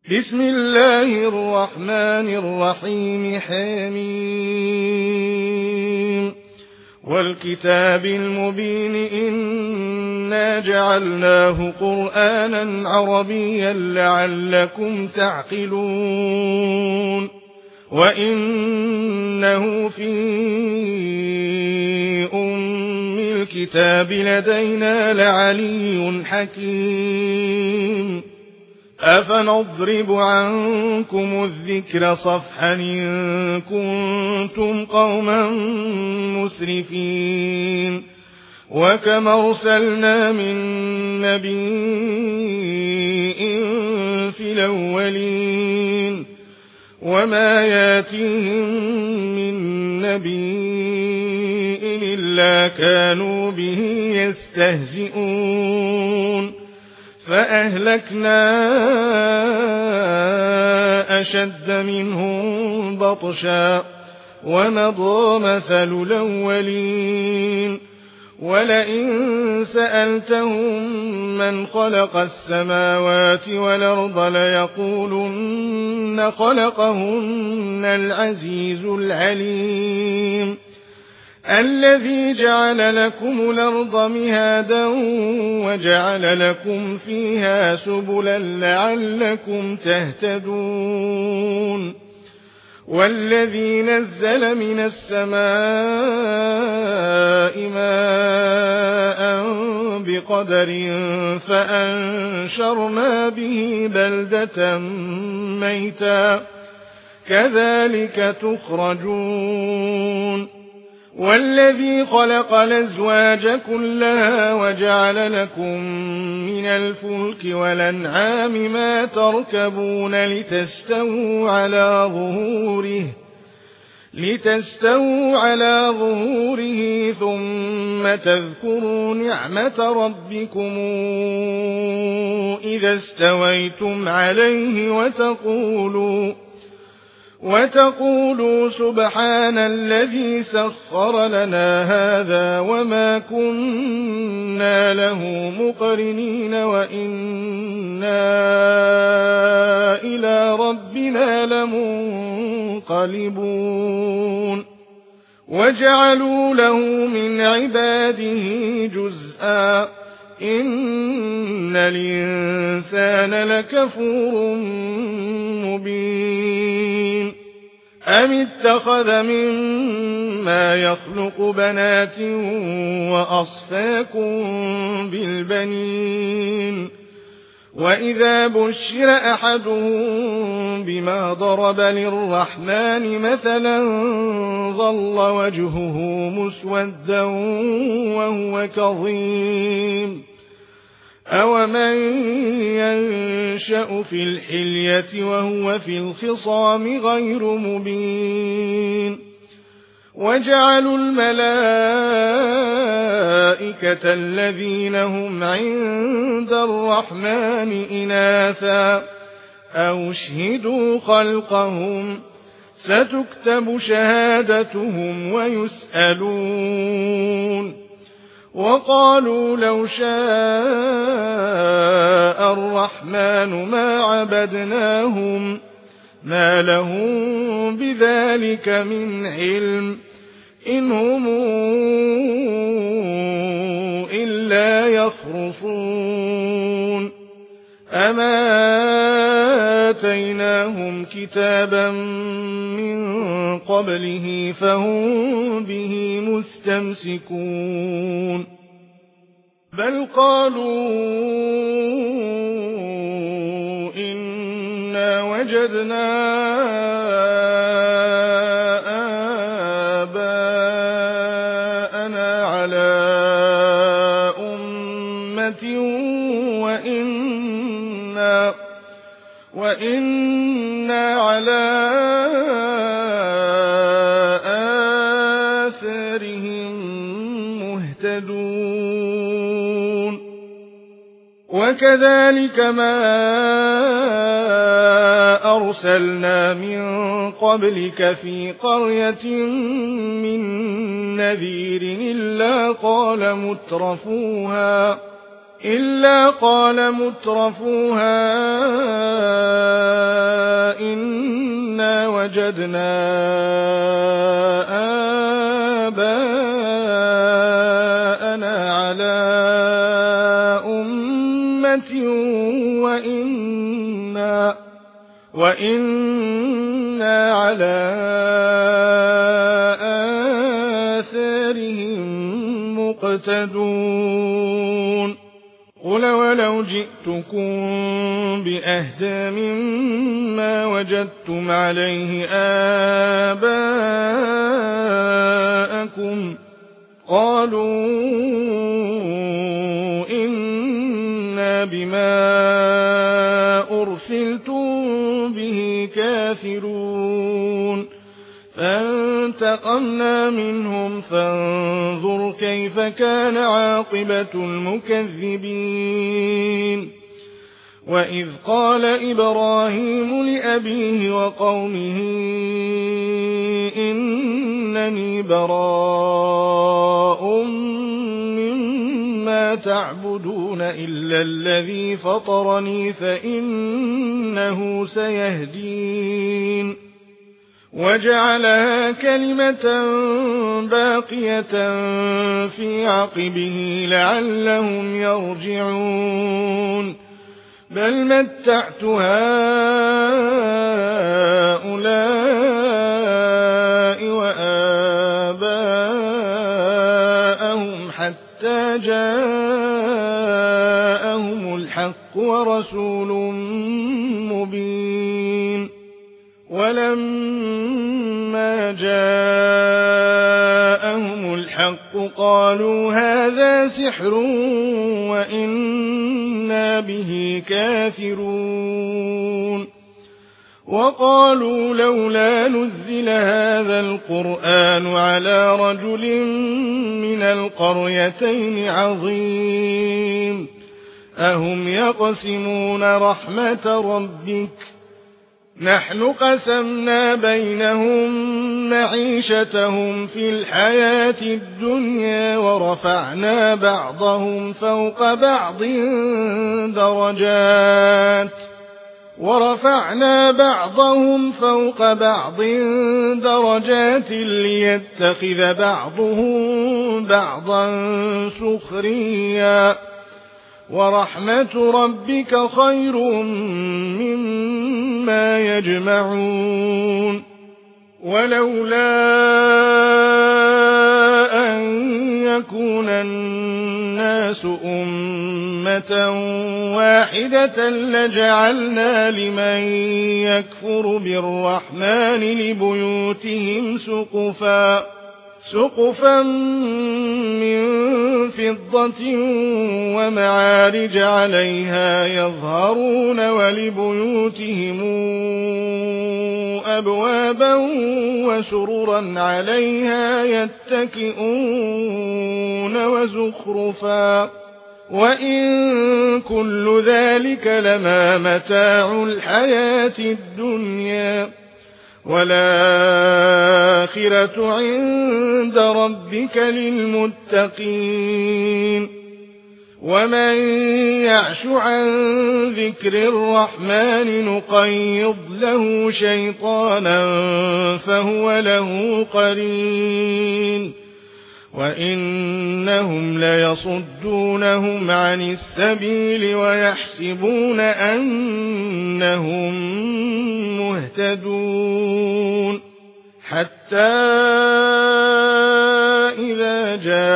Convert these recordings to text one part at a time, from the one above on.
بسم الله الرحمن الرحيم حميم والكتاب المبين إنا جعلناه قرآنا عربيا لعلكم تعقلون وإنه في أم الكتاب لدينا لعلي حكيم أفنضرب عنكم الذكر صفحا إن كنتم قوما مسرفين وكم أرسلنا من نبي في الأولين وما ياتيهم من نبي إلا كانوا به يستهزئون فأهلكنا أشد منهم بطشا ومضى مثل الأولين ولئن سألتهم من خلق السماوات والأرض ليقولن خلقهن العزيز العليم الذي جعل لكم الأرض مهادا وجعل لكم فيها سبلا لعلكم تهتدون والذي نزل من السماء ماء بقدر فأنشرنا به بلدة ميتا كذلك تخرجون والذي خلق الأزواج كلها وجعل لكم من الفلك والأنعام ما تركبون لتستووا على ظهوره ثم تذكروا نعمة ربكم إذا استويتم عليه وتقولوا سبحان الذي سخر لنا هذا وما كنا له مقرنين وإنا إلى ربنا لمنقلبون وجعلوا له من عباده جزءا إن الإنسان لكفور مبين أم اتخذ مما يخلق بنات وأصفاكم بالبنين وإذا بشر أحدهم بما ضرب للرحمن مثلا ظل وجهه مسودا وهو كظيم أومن ينشأ في الحلية وهو في الخصام غير مبين وجعلوا الملائكة الذين هم عند الرحمن إناثا أو اشهدوا خلقهم ستكتب شهادتهم ويسألون وقالوا لو شاء الرحمن ما عبدناهم ما لهم بذلك من علم إن هم إلا يخرصون أما آتيناهم كتابا من قبله فهم به مستمسكون بل قالوا إنا وجدنا آباءنا على أمة وإنا على آثارهم مهتدون وكذلك ما أرسلنا من قبلك في قرية من نذير إلا قال مترفوها وجدنا آباءنا على أمة وإنا على آثارهم مقتدون قل ولو جئتكم بأهدى مما وجدتم عليه آباءكم قالوا إنا بما أرسلتم به كافرون فانتقمنا منهم فانظر كيف كان عاقبة المكذبين وإذ قال إبراهيم لأبيه وقومه إنني براء مما تعبدون إلا الذي فطرني فإنه سيهدين وجعلها كلمة باقية في عقبه لعلهم يرجعون بل متعت هؤلاء وآباءهم حتى جاءهم الحق ورسول مبين ولما جاءهم الحق قالوا هذا سحر وإنا به كافرون وقالوا لولا نزل هذا القرآن على رجل من القريتين عظيم أهم يقسمون رحمة ربك نحن قسمنا بينهم معيشتهم في الحياة الدنيا ورفعنا بعضهم فوق بعض درجات ليتخذ بعضهم بعضا سخريا ورحمة ربك خير مما يجمعون ولولا أن يكون الناس أمة واحدة لجعلنا لمن يكفر بالرحمن لبيوتهم سقفا من فضة ومعارج عليها يظهرون ولبيوتهم أبوابا وسررا عليها يتكئون وزخرفا وإن كل ذلك لما متاع الحياة الدنيا والآخرة عند ربك للمتقين ومن يعش عن ذكر الرحمن نقيض له شيطانا فهو له قرين وإنهم ليصدونهم عن السبيل ويحسبون أنهم مهتدون حتى إذا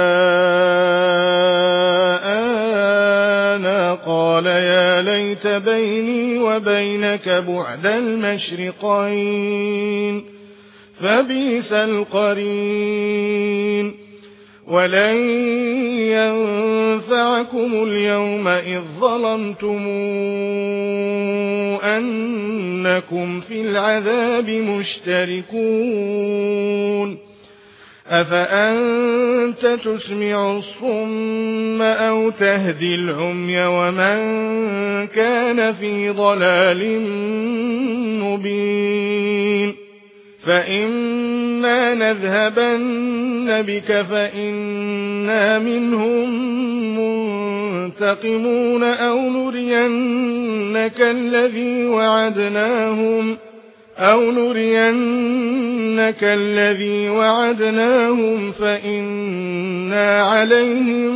جاءنا قال يا ليت بيني وبينك بعد المشرقين فبئس القرين ولن ينفعكم اليوم إذ ظلمتم أنكم في العذاب مشتركون أفأنت تسمع الصم أو تهدي العمي ومن كان في ضلال مبين فإما نذهبن بك فإنا منهم منتقمون أو نرينك الذي وعدناهم أو نرينك الذي وعدناهم فإنا عليهم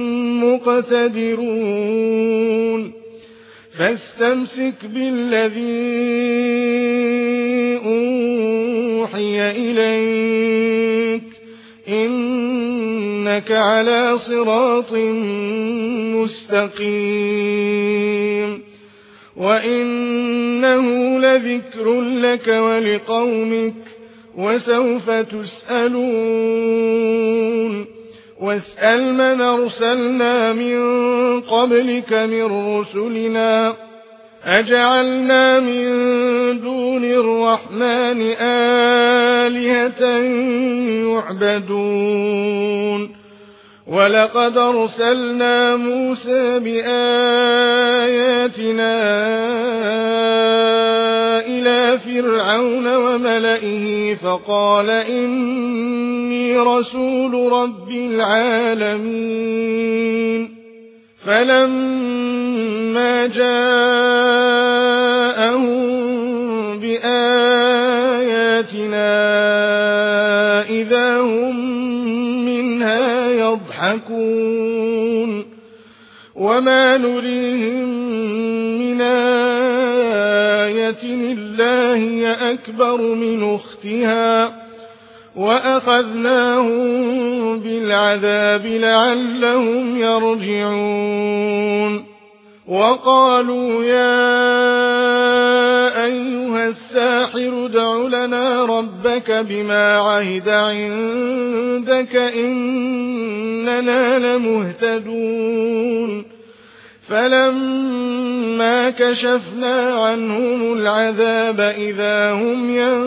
مقتدرون فاستمسك بالذي أوحي إليك إنك على صراط مستقيم وإنه لذكر لك ولقومك وسوف تسألون واسأل من أرسلنا من قبلك من رسلنا أجعلنا من دون الرحمن آلهة يعبدون ولقد أرسلنا موسى بآياتنا إلى فرعون وملئه فقال إني رسول رب العالمين فلما جاءهم بآياتنا إذا هم منها يضحكون وما نريهم من آية إلا هي أكبر من أختها وأخذناهم بالعذاب لعلهم يرجعون وقالوا يا أيها الساحر ادع لنا ربك بما عهد عندك إننا لمهتدون فلما كشفنا عنهم العذاب إذا هم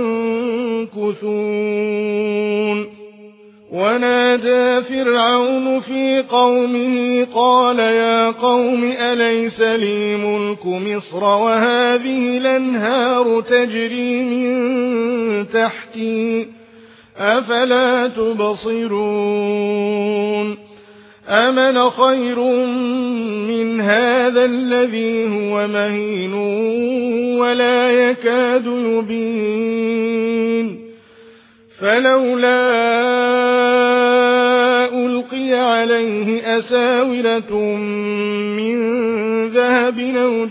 ينكثون ونادى فرعون في قومه قال يا قوم أليس لي ملك مصر وهذه الأنهار تجري من تحتي أفلا تبصرون أمن خير من هذا الذي هو مهين ولا يكاد يبين فلولا ألقي عليه أساورة من ذهب أو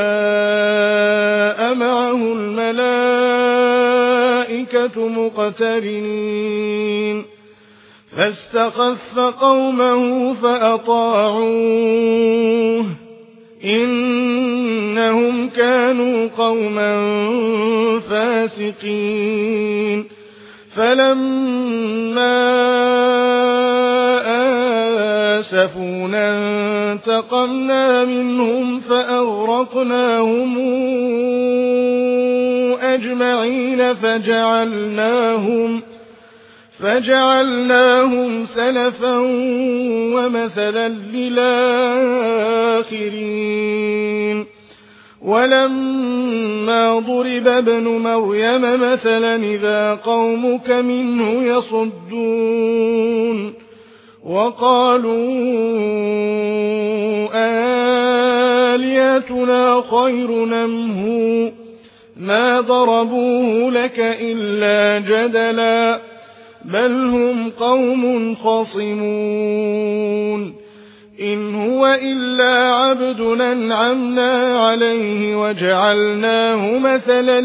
جاء معه الملائكة مقترنين فاستخف قومه فأطاعوه إنهم كانوا قوما فاسقين فلما آسفونا انتقمنا منهم فأغرقناهم أجمعين فجعلناهم سلفا ومثلا للآخرين ولما ضرب ابن مريم مثلا إذا قومك منه يصدون وقالوا آلهتنا خير نمه ما ضربوه لك إلا جدلا بل هم قوم خصمون إن هو إلا عبد أنعمنا عليه وجعلناه مثلا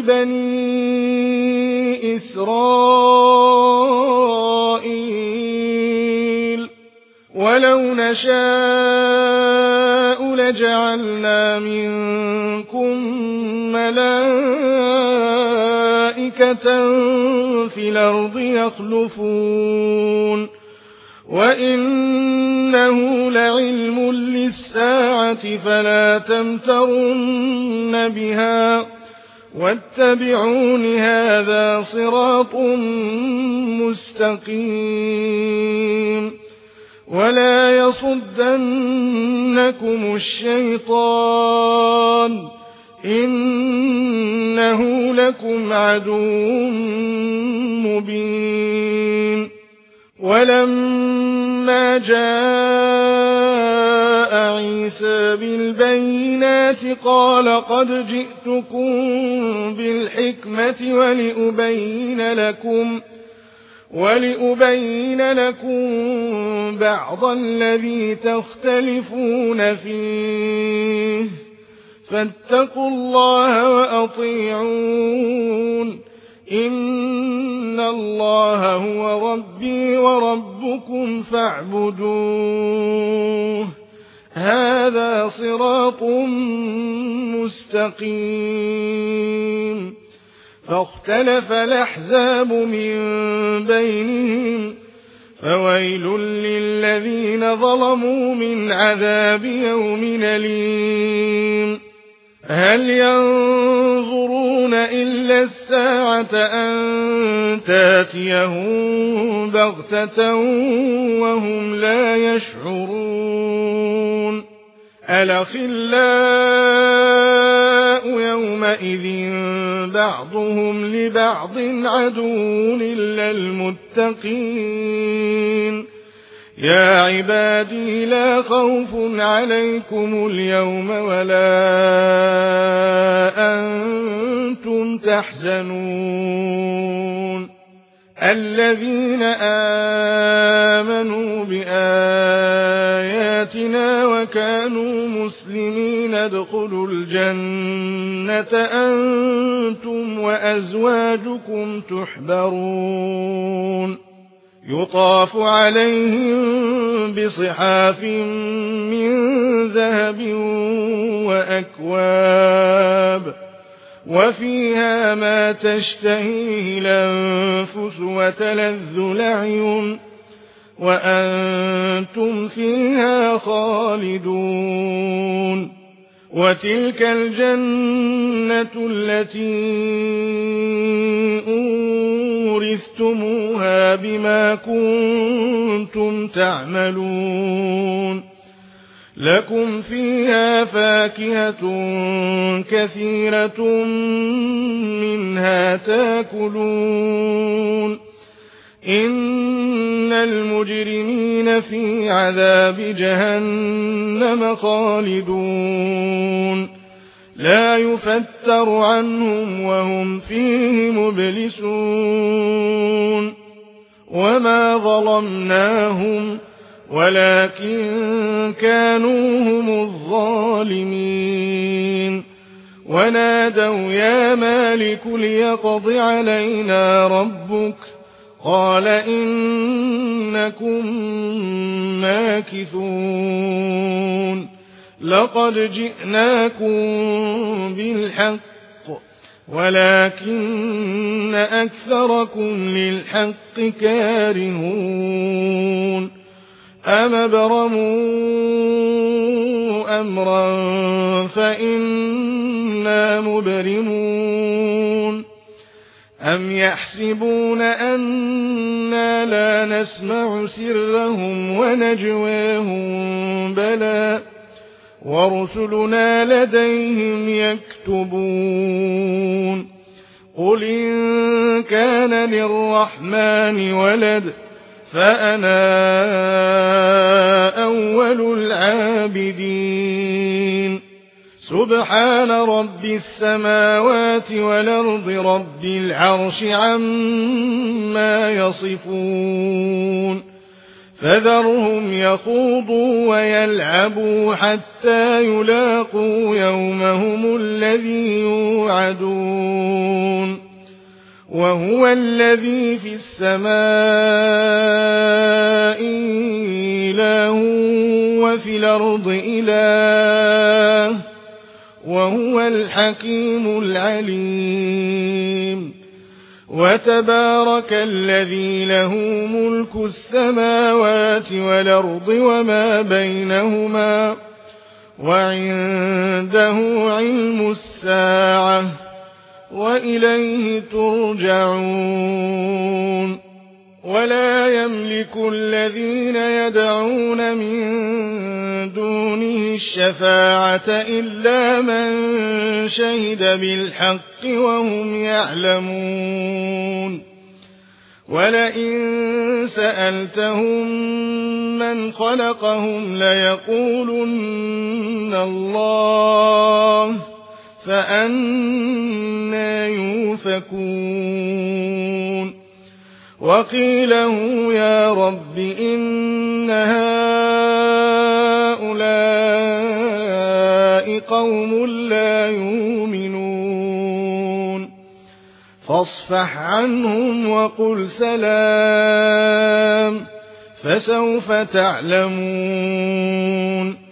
لبني إسرائيل ولو نشاء لجعلنا منكم ملائكة في الأرض يخلفون وإنه لعلم للساعة فلا تمترن بها واتبعون هذا صراط مستقيم ولا يصدنكم الشيطان إنه لكم عدو مبين ولما فلما جاء عيسى بالبينات قال قد جئتكم بالحكمة ولأبين لكم بعض الذي تختلفون فيه فاتقوا الله وأطيعون إن الله هو ربي وربكم فاعبدوه هذا صراط مستقيم فاختلف الأحزاب من بينهم فويل للذين ظلموا من عذاب يوم أليم هل ينظرون إلا الساعة أن تاتيهم بغتة وهم لا يشعرون الأخلاء يومئذ بعضهم لبعض عدو إلا المتقين يا عبادي لا خوف عليكم اليوم ولا أنتم تحزنون الذين آمنوا بآياتنا وكانوا مسلمين ادخلوا الجنة أنتم وأزواجكم تحبرون يطاف عليهم بصحاف من ذهب وأكواب وفيها ما تشتهيه الأنفس وتلذ الأعين وأنتم فيها خالدون وتلك الجنة التي أورثتموها بما كنتم تعملون لكم فيها فاكهة كثيرة منها تاكلون إن المجرمين في عذاب جهنم خالدون لا يفتر عنهم وهم فيه مبلسون وما ظلمناهم ولكن كانوا هم الظالمين ونادوا يا مالك ليقض علينا ربك قال إنكم ماكثون لقد جئناكم بالحق ولكن أكثركم للحق كارهون أم برموا أمرا فإنا مبرمون أم يحسبون أنا لا نسمع سرهم ونجواهم بلى ورسلنا لديهم يكتبون قل إن كان للرحمن ولد فأنا أول العابدين سبحان رب السماوات والأرض رب العرش عما يصفون فذرهم يخوضوا ويلعبوا حتى يلاقوا يومهم الذي يوعدون وهو الذي في السماء إله وفي الأرض إله وهو الحكيم العليم وتبارك الذي له ملك السماوات والأرض وما بينهما وعنده علم الساعة وإليه ترجعون ولا يملك الذين يدعون من دونه الشفاعة إلا من شهد بالحق وهم يعلمون ولئن سألتهم من خلقهم ليقولن الله فأنى يؤفكون وقيله يا رب إن هؤلاء قوم لا يؤمنون فاصفح عنهم وقل سلام فسوف تعلمون